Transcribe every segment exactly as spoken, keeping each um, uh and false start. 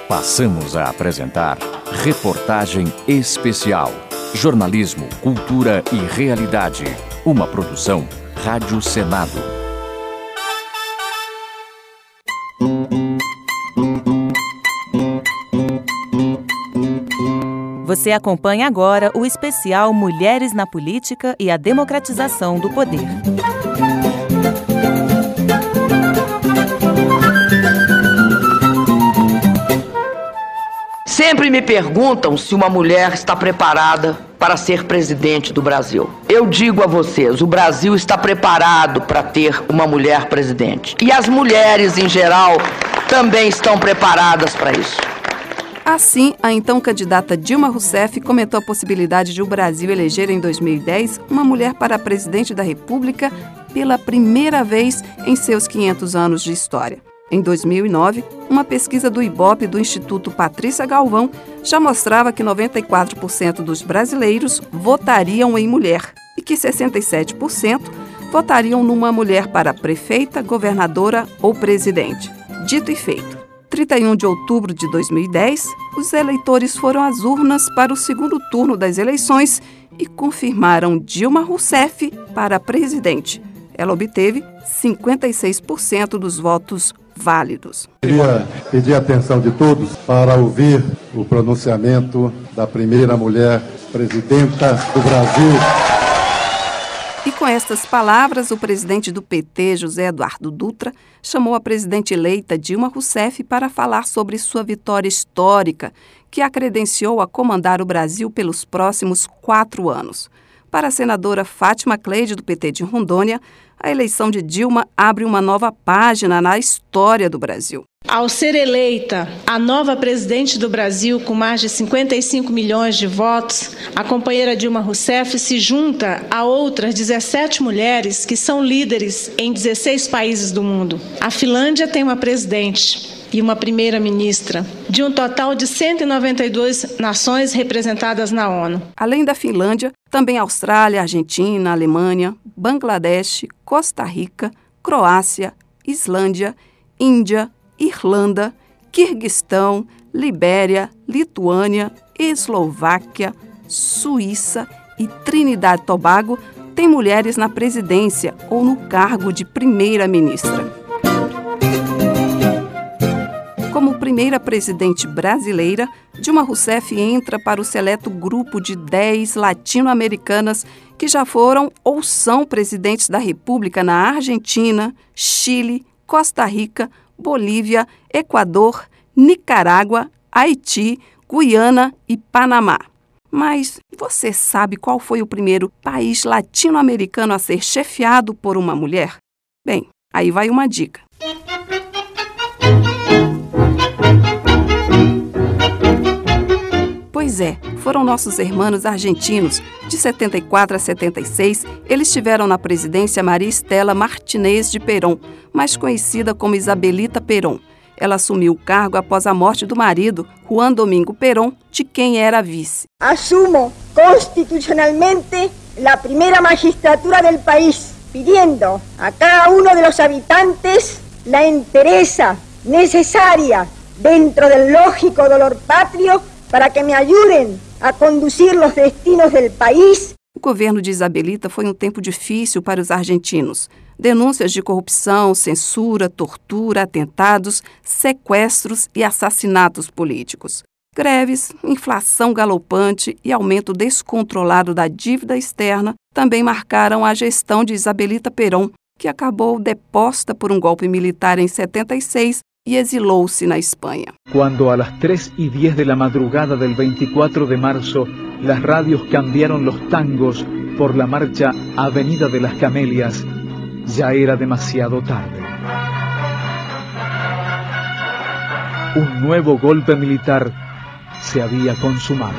Passamos a apresentar Reportagem Especial. Jornalismo, cultura e realidade. Uma produção Rádio Senado. Você acompanha agora o especial Mulheres na Política e a Democratização do Poder. Sempre me perguntam se uma mulher está preparada para ser presidente do Brasil. Eu digo a vocês, o Brasil está preparado para ter uma mulher presidente. E as mulheres, em geral, também estão preparadas para isso. Assim, a então candidata Dilma Rousseff comentou a possibilidade de o Brasil eleger em dois mil e dez uma mulher para presidente da República pela primeira vez em seus quinhentos anos de história. Em dois mil e nove, uma pesquisa do Ibope do Instituto Patrícia Galvão já mostrava que noventa e quatro por cento dos brasileiros votariam em mulher e que sessenta e sete por cento votariam numa mulher para prefeita, governadora ou presidente. Dito e feito. trinta e um de outubro de dois mil e dez, os eleitores foram às urnas para o segundo turno das eleições e confirmaram Dilma Rousseff para presidente. Ela obteve cinquenta e seis por cento dos votos válidos. Queria pedir a atenção de todos para ouvir o pronunciamento da primeira mulher presidenta do Brasil. E com estas palavras, o presidente do P T, José Eduardo Dutra, chamou a presidente eleita Dilma Rousseff para falar sobre sua vitória histórica, que a credenciou a comandar o Brasil pelos próximos quatro anos. Para a senadora Fátima Cleide, do P T de Rondônia, a eleição de Dilma abre uma nova página na história do Brasil. Ao ser eleita a nova presidente do Brasil com mais de cinquenta e cinco milhões de votos, a companheira Dilma Rousseff se junta a outras dezessete mulheres que são líderes em dezesseis países do mundo. A Finlândia tem uma presidente e uma primeira-ministra, de um total de cento e noventa e duas nações representadas na ONU. Além da Finlândia, também Austrália, Argentina, Alemanha, Bangladesh, Costa Rica, Croácia, Islândia, Índia, Irlanda, Quirguistão, Libéria, Lituânia, Eslováquia, Suíça e Trinidad e Tobago têm mulheres na presidência ou no cargo de primeira-ministra. Como primeira presidente brasileira, Dilma Rousseff entra para o seleto grupo de dez latino-americanas que já foram ou são presidentes da República na Argentina, Chile, Costa Rica, Bolívia, Equador, Nicarágua, Haiti, Guiana e Panamá. Mas você sabe qual foi o primeiro país latino-americano a ser chefiado por uma mulher? Bem, aí vai uma dica. Pois é, foram nossos irmãos argentinos. De setenta e quatro a setenta e seis, eles tiveram na presidência Maria Estela Martínez de Perón, mais conhecida como Isabelita Perón. Ela assumiu o cargo após a morte do marido, Juan Domingo Perón, de quem era vice. Assumo constitucionalmente la primera magistratura del país, pidiendo a cada uno de los habitantes la entereza necesaria dentro del lógico dolor patrio para que me ayuden a conducir los destinos del país. O governo de Isabelita foi um tempo difícil para os argentinos. Denúncias de corrupção, censura, tortura, atentados, sequestros e assassinatos políticos. Greves, inflação galopante e aumento descontrolado da dívida externa também marcaram a gestão de Isabelita Perón, que acabou deposta por um golpe militar em setenta e seis y exiló-se na Espanha. Cuando a las tres y diez de la madrugada del veinticuatro de marzo las radios cambiaron los tangos por la marcha Avenida de las Camelias, ya era demasiado tarde. Un nuevo golpe militar se había consumado.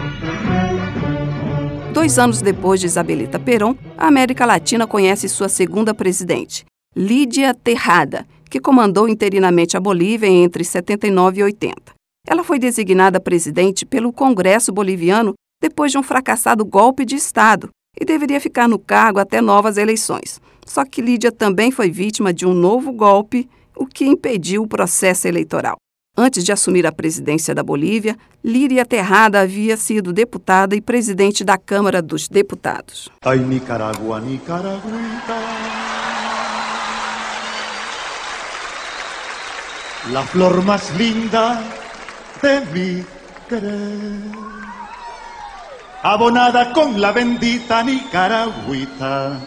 Dois anos depois de Isabelita Perón, a América Latina conhece sua segunda presidente, Lídia Tejada, que comandou interinamente a Bolívia entre setenta e nove e oitenta. Ela foi designada presidente pelo Congresso Boliviano depois de um fracassado golpe de Estado e deveria ficar no cargo até novas eleições. Só que Lídia também foi vítima de um novo golpe, o que impediu o processo eleitoral. Antes de assumir a presidência da Bolívia, Líria Terrada havia sido deputada e presidente da Câmara dos Deputados. Ai, Nicaragua, Nicaragüita, la flor más linda de mi querer, abonada con la bendita Nicaragüita,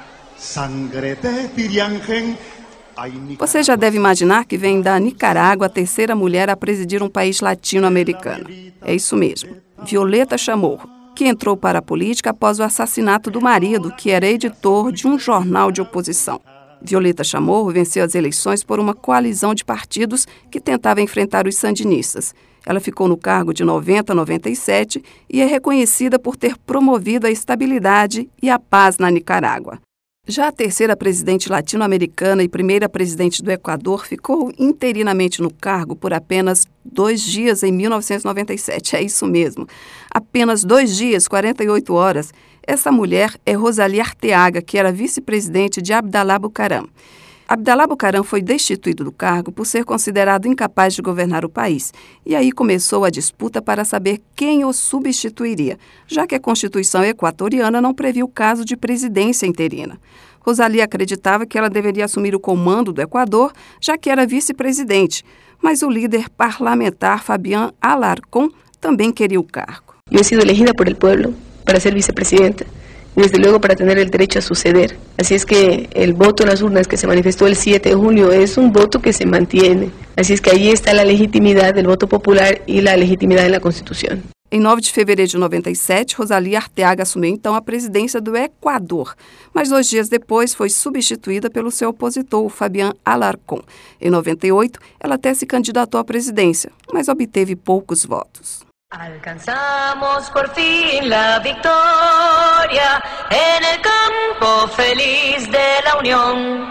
sangre de Tiriangén. Você já deve imaginar que vem da Nicarágua a terceira mulher a presidir um país latino-americano. É isso mesmo, Violeta Chamorro, que entrou para a política após o assassinato do marido, que era editor de um jornal de oposição. Violeta Chamorro venceu as eleições por uma coalizão de partidos que tentava enfrentar os sandinistas. Ela ficou no cargo de noventa a noventa e sete e é reconhecida por ter promovido a estabilidade e a paz na Nicarágua. Já a terceira presidente latino-americana e primeira presidente do Equador ficou interinamente no cargo por apenas dois dias em mil novecentos e noventa e sete. É isso mesmo. Apenas dois dias, quarenta e oito horas. Essa mulher é Rosalía Arteaga, que era vice-presidente de Abdalá Bucaram. Abdalá Bucaram foi destituído do cargo por ser considerado incapaz de governar o país. E aí começou a disputa para saber quem o substituiria, já que a Constituição equatoriana não previa o caso de presidência interina. Rosalía acreditava que ela deveria assumir o comando do Equador, já que era vice-presidente, mas o líder parlamentar Fabián Alarcón também queria o cargo. Eu he sido elegida por el pueblo para ser vicepresidenta. Y desde luego para tener el derecho a suceder. Así es que el voto en las urnas que se manifestó el siete de junio es un voto que se mantiene. Así es que ahí está la legitimidad del voto popular y la legitimidad en la Constitución. Em nove de fevereiro de noventa e sete, Rosalía Arteaga assumiu então a presidência do Equador, mas dois dias depois foi substituída pelo seu opositor, Fabián Alarcón. Em noventa e oito, ela até se candidatou à presidência, mas obteve poucos votos. Alcanzamos por fin la victoria en el campo feliz de la unión,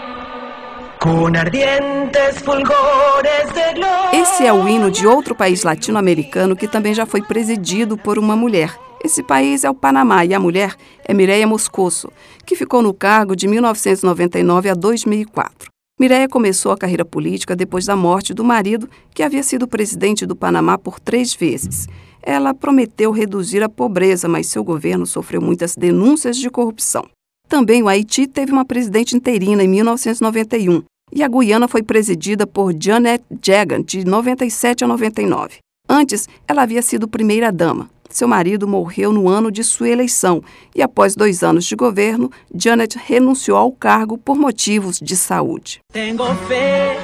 con ardientes fulgores de glória. Esse é o hino de outro país latino-americano que também já foi presidido por uma mulher. Esse país é o Panamá e a mulher é Mireya Moscoso, que ficou no cargo de mil novecentos e noventa e nove a dois mil e quatro. Mireya começou a carreira política depois da morte do marido, que havia sido presidente do Panamá por três vezes. Ela prometeu reduzir a pobreza, mas seu governo sofreu muitas denúncias de corrupção. Também o Haiti teve uma presidente interina em mil novecentos e noventa e um, e a Guiana foi presidida por Janet Jagan, de noventa e sete a noventa e nove. Antes, ela havia sido primeira-dama. Seu marido morreu no ano de sua eleição e, após dois anos de governo, Janet renunciou ao cargo por motivos de saúde. Tengo fé,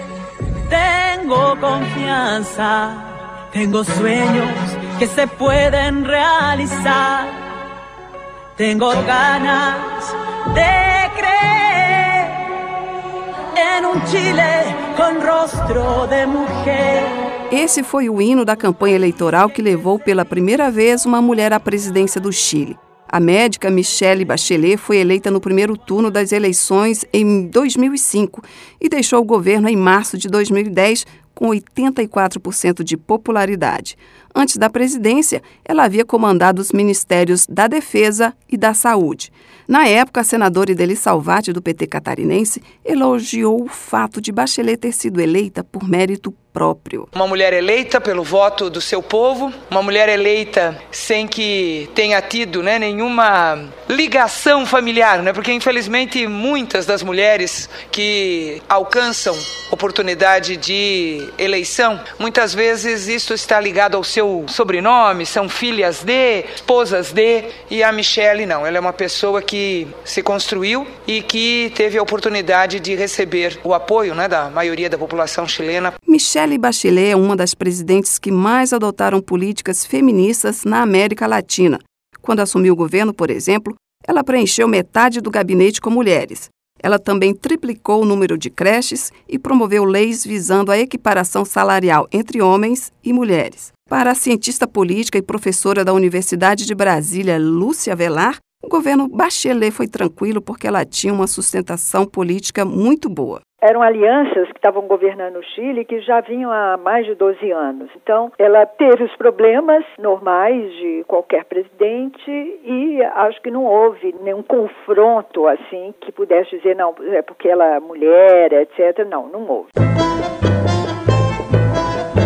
tengo confiança, tengo sueños que se pueden realizar, tengo ganas de creer en un Chile con rostro de mujer. Esse foi o hino da campanha eleitoral que levou pela primeira vez uma mulher à presidência do Chile. A médica Michelle Bachelet foi eleita no primeiro turno das eleições em dois mil e cinco e deixou o governo em março de dois mil e dez com oitenta e quatro por cento de popularidade. Antes da presidência, ela havia comandado os ministérios da Defesa e da Saúde. Na época, a senadora Idely Salvati, do P T catarinense, elogiou o fato de Bachelet ter sido eleita por mérito próprio. Uma mulher eleita pelo voto do seu povo, uma mulher eleita sem que tenha tido, né, nenhuma ligação familiar, né, porque infelizmente muitas das mulheres que alcançam oportunidade de eleição, muitas vezes isso está ligado ao seu sobrenome, são filhas de, esposas de, e a Michelle não, ela é uma pessoa que se construiu e que teve a oportunidade de receber o apoio, né, da maioria da população chilena. Michelle Bachelet é uma das presidentes que mais adotaram políticas feministas na América Latina. Quando assumiu o governo, por exemplo, ela preencheu metade do gabinete com mulheres. Ela também triplicou o número de creches e promoveu leis visando a equiparação salarial entre homens e mulheres. Para a cientista política e professora da Universidade de Brasília, Lúcia Velar, o governo Bachelet foi tranquilo porque ela tinha uma sustentação política muito boa. Eram alianças que estavam governando o Chile que já vinham há mais de doze anos. Então, ela teve os problemas normais de qualquer presidente e acho que não houve nenhum confronto assim que pudesse dizer, não, é porque ela é mulher, etcétera. Não, não houve.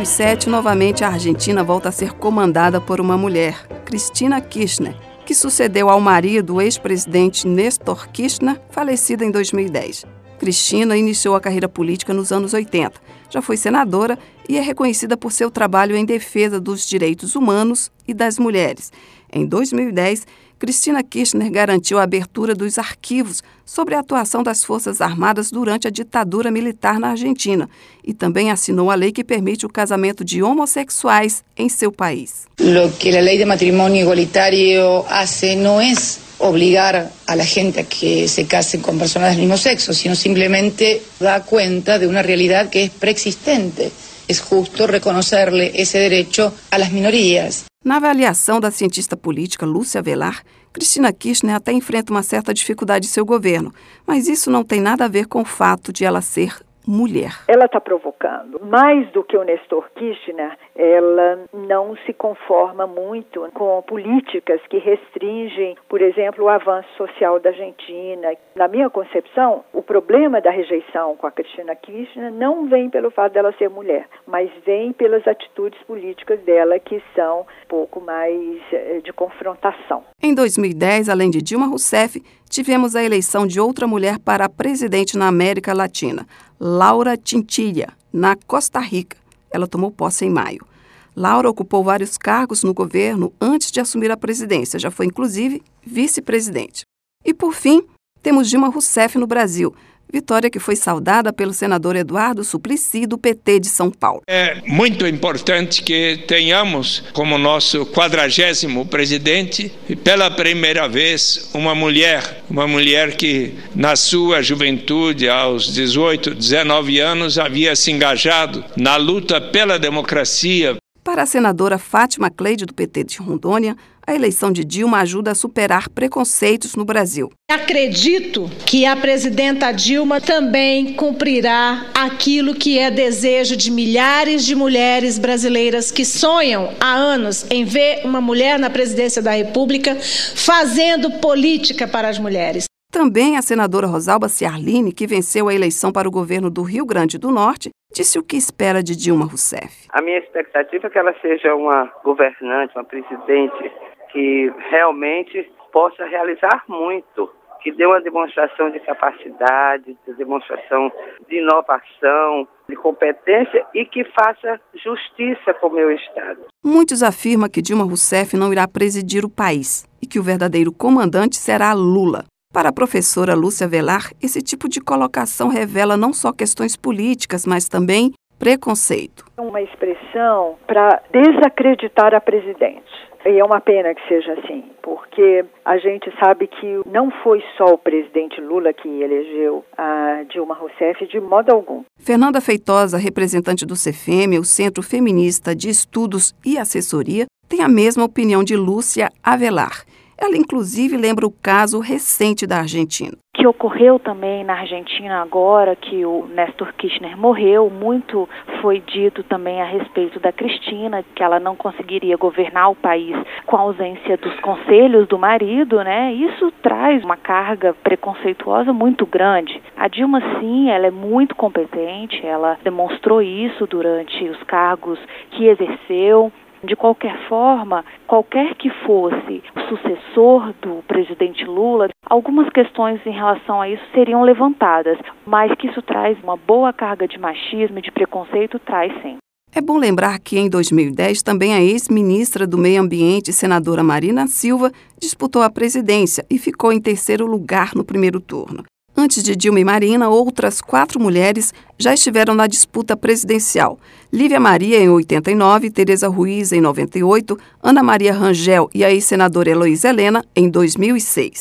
e sete, novamente a Argentina volta a ser comandada por uma mulher, Cristina Kirchner, que sucedeu ao marido, o ex-presidente Néstor Kirchner, falecido em dois mil e dez. Cristina iniciou a carreira política nos anos oitenta. Já foi senadora e é reconhecida por seu trabalho em defesa dos direitos humanos e das mulheres. Em dois mil e dez, Cristina Kirchner garantiu a abertura dos arquivos sobre a atuação das Forças Armadas durante a ditadura militar na Argentina e também assinou a lei que permite o casamento de homossexuais em seu país. Lo que a lei de matrimônio igualitário hace não é obligar a la gente a que se casen con personas del mismo sexo, sino simplemente da cuenta de una realidad que es preexistente. Es justo reconocerle ese derecho a las minorías. Na avaliação da cientista política Lúcia Velar, Cristina Kirchner até enfrenta uma certa dificuldade em seu governo, mas isso não tem nada a ver com o fato de ela ser mulher. Ela está provocando. Mais do que o Néstor Kirchner, ela não se conforma muito com políticas que restringem, por exemplo, o avanço social da Argentina. Na minha concepção, o problema da rejeição com a Cristina Kirchner não vem pelo fato dela ser mulher, mas vem pelas atitudes políticas dela que são um pouco mais de confrontação. Em dois mil e dez, além de Dilma Rousseff, tivemos a eleição de outra mulher para presidente na América Latina, Laura Chinchilla, na Costa Rica. Ela tomou posse em maio. Laura ocupou vários cargos no governo antes de assumir a presidência. Já foi, inclusive, vice-presidente. E, por fim, temos Dilma Rousseff no Brasil. Vitória que foi saudada pelo senador Eduardo Suplicy, do P T de São Paulo. É muito importante que tenhamos como nosso quadragésimo presidente, pela primeira vez, uma mulher, uma mulher que na sua juventude, aos dezoito, dezenove anos, havia se engajado na luta pela democracia. Para a senadora Fátima Cleide, do P T de Rondônia, a eleição de Dilma ajuda a superar preconceitos no Brasil. Acredito que a presidenta Dilma também cumprirá aquilo que é desejo de milhares de mulheres brasileiras que sonham há anos em ver uma mulher na presidência da República fazendo política para as mulheres. Também a senadora Rosalba Ciarline, que venceu a eleição para o governo do Rio Grande do Norte, disse o que espera de Dilma Rousseff. A minha expectativa é que ela seja uma governante, uma presidente que realmente possa realizar muito, que dê uma demonstração de capacidade, de demonstração de inovação, de competência e que faça justiça com o meu Estado. Muitos afirmam que Dilma Rousseff não irá presidir o país e que o verdadeiro comandante será Lula. Para a professora Lúcia Velar, esse tipo de colocação revela não só questões políticas, mas também preconceito. É uma expressão para desacreditar a presidente. E é uma pena que seja assim, porque a gente sabe que não foi só o presidente Lula que elegeu a Dilma Rousseff de modo algum. Fernanda Feitosa, representante do CEFEM, o Centro Feminista de Estudos e Assessoria, tem a mesma opinião de Lúcia Avelar. Ela, inclusive, lembra o caso recente da Argentina. Que ocorreu também na Argentina agora que o Néstor Kirchner morreu, muito foi dito também a respeito da Cristina, que ela não conseguiria governar o país com a ausência dos conselhos do marido, né? Isso traz uma carga preconceituosa muito grande. A Dilma, sim, ela é muito competente, ela demonstrou isso durante os cargos que exerceu. De qualquer forma, qualquer que fosse o sucessor do presidente Lula, algumas questões em relação a isso seriam levantadas, mas que isso traz uma boa carga de machismo e de preconceito, traz sim. É bom lembrar que em dois mil e dez também a ex-ministra do Meio Ambiente, senadora Marina Silva, disputou a presidência e ficou em terceiro lugar no primeiro turno. Antes de Dilma e Marina, outras quatro mulheres já estiveram na disputa presidencial. Lívia Maria, em oitenta e nove, Tereza Ruiz, em noventa e oito, Ana Maria Rangel e a ex-senadora Heloísa Helena, em dois mil e seis.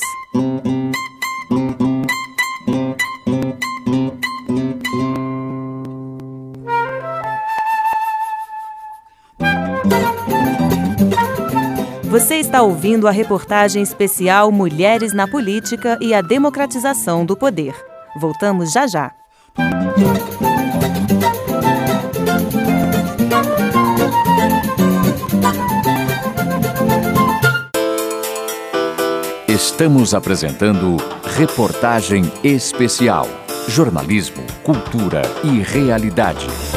Você está ouvindo a reportagem especial Mulheres na Política e a Democratização do Poder. Voltamos já já. Estamos apresentando Reportagem Especial. Jornalismo, cultura e realidade.